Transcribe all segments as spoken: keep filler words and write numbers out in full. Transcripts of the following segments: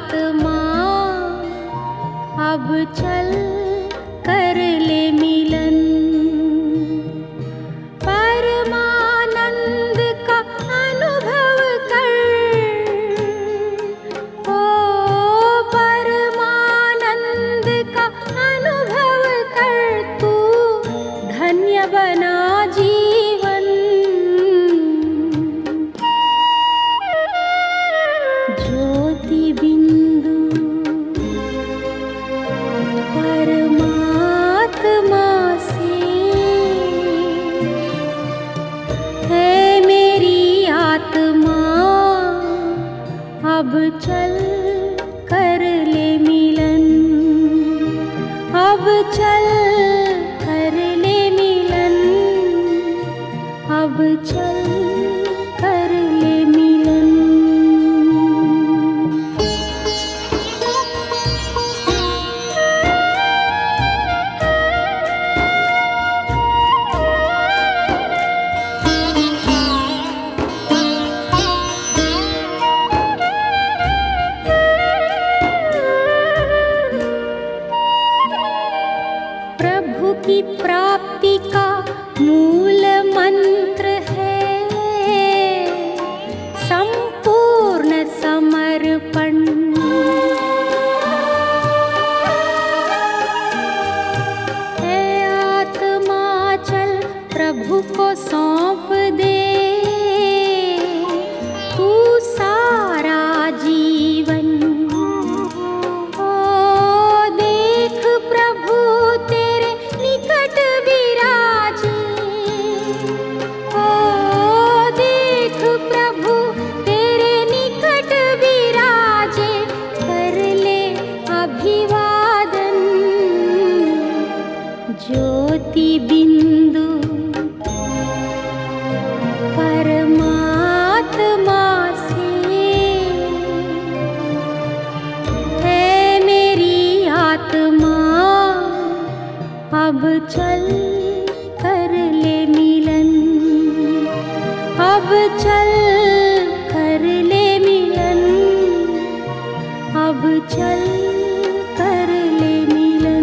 आत्मा अब चल कर ले मिलन। परमानंद का अनुभव कर, ओ परमानंद का अनुभव कर, तू धन्य बना जीवन। ज्योति बिंदु परमात्मा से है मेरी आत्मा अब चल कर ले मिलन। अब चल कर ले मिलन, अब चल कर ले मिलन। प्रभु की प्राप्ति का मूल मंत्र है संपूर्ण समर्पण। है आत्मा चल प्रभु को सौंप दे तू सारा जीवन। ओ देख प्रभु तेरे निकट विराजे, ओ देख प्रभु तेरे निकट विराजे, कर ले अभिवादन। ज्योति बिंदु परमात्मा से है मेरी आत्मा अब चल कर ले मिलन। अब चल कर ले मिलन, अब चल कर ले मिलन।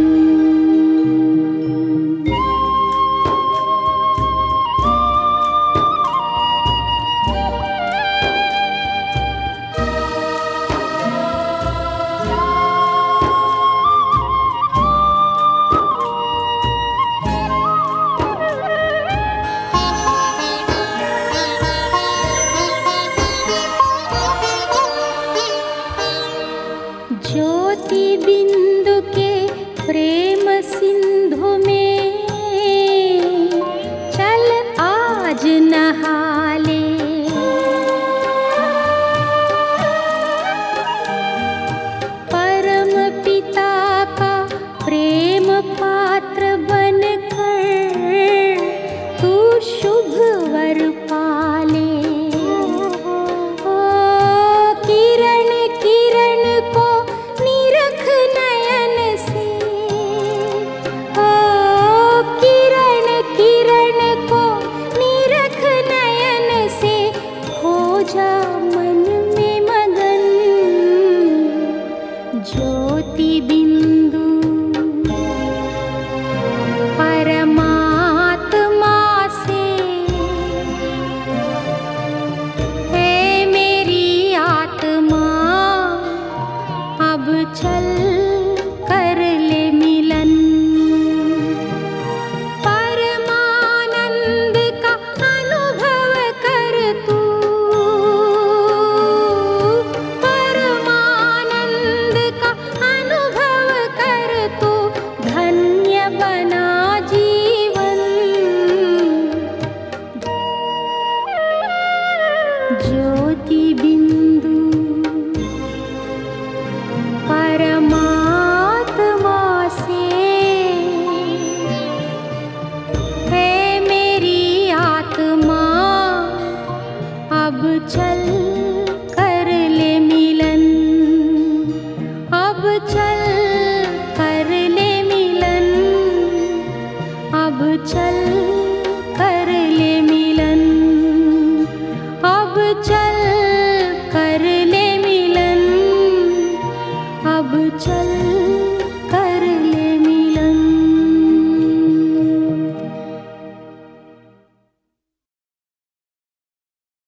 ज्योति बिंदु के प्रेम सिंधु में चल आज नहा ले। परम पिता का प्रेम पात्र बनकर तू शुभ वर पाले। ओ किरण किरण को निरख नयन से, ओ किरण किरण को निरख नयन से, हो जा मन में मगन। ज्योति बिंदु परमात्मा से है मेरी आत्मा अब चल कर ले मिलन। परमानंद का अनुभव कर तू, परमानंद का अनुभव कर तू, धन्य बना जीवन। ज्योति बिंदु परमात्मा से है मेरी आत्मा अब चल कर ले मिलन। अब चल कर ले मिलन, अब चल कर ले मिलन, अब चल